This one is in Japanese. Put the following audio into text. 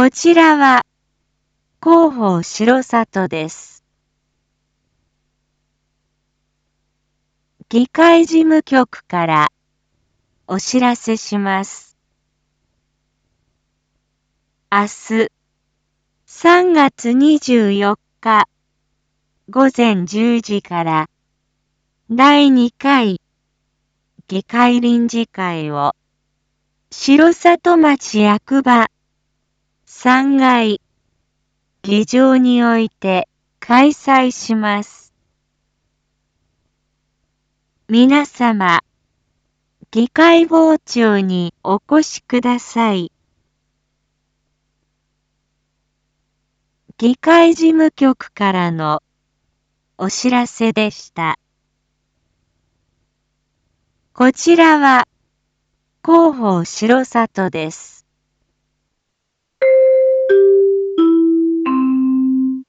こちらは広報城里です。議会事務局からお知らせします。明日3月24日午前10時から第2回議会臨時会を城里町役場3階議場において開催します。皆様、議会傍聴にお越しください。議会事務局からのお知らせでした。こちらは広報城里です。